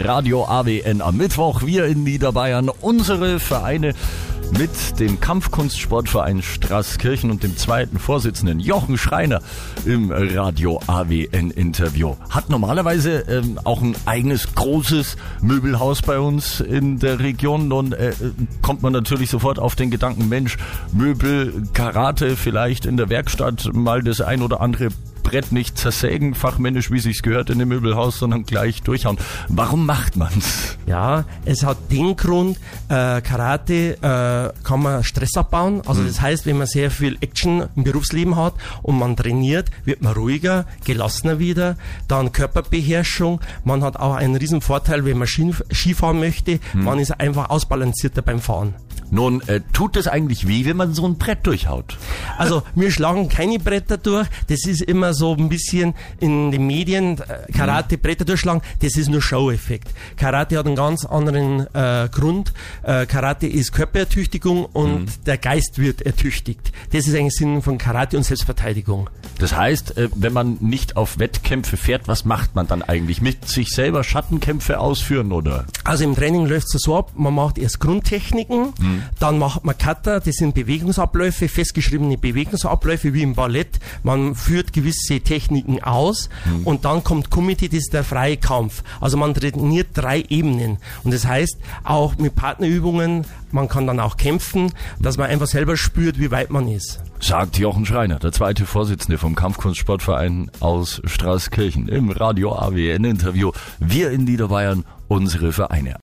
Radio AWN am Mittwoch. Wir in Niederbayern, unsere Vereine mit dem Kampfkunstsportverein Straßkirchen und dem zweiten Vorsitzenden Jochen Schreiner im Radio AWN Interview. Hat normalerweise auch ein eigenes großes Möbelhaus bei uns in der Region. Nun kommt man natürlich sofort auf den Gedanken, Mensch, Möbel, Karate, vielleicht in der Werkstatt mal das ein oder andere Brett nicht zersägen, fachmännisch, wie sich's gehört in dem Möbelhaus, sondern gleich durchhauen. Warum macht man's? Ja, es hat den Grund, Karate kann man Stress abbauen. Also das heißt, wenn man sehr viel Action im Berufsleben hat und man trainiert, wird man ruhiger, gelassener wieder. Dann Körperbeherrschung. Man hat auch einen riesen Vorteil, wenn man Skifahren möchte. Man ist einfach ausbalancierter beim Fahren. Nun, tut es eigentlich weh, wenn man so ein Brett durchhaut? Also wir schlagen keine Bretter durch. Das ist immer so ein bisschen in den Medien, Karate, Bretter durchschlagen, das ist nur Show-Effekt. Karate hat einen ganz anderen Grund. Karate ist Körperertüchtigung und der Geist wird ertüchtigt. Das ist eigentlich Sinn von Karate und Selbstverteidigung. Das heißt, wenn man nicht auf Wettkämpfe fährt, was macht man dann eigentlich? Mit sich selber Schattenkämpfe ausführen, oder? Also im Training läuft es so ab, man macht erst Grundtechniken, dann macht man Kata, das sind Bewegungsabläufe, festgeschriebene Bewegungsabläufe wie im Ballett. Man führt gewisse Techniken aus und dann kommt Kumite, das ist der freie Kampf. Also man trainiert 3 Ebenen und das heißt auch mit Partnerübungen, man kann dann auch kämpfen, dass man einfach selber spürt, wie weit man ist. Sagt Jochen Schreiner, der zweite Vorsitzende vom Kampfkunstsportverein aus Straßkirchen im Radio AWN Interview. Wir in Niederbayern, unsere Vereine.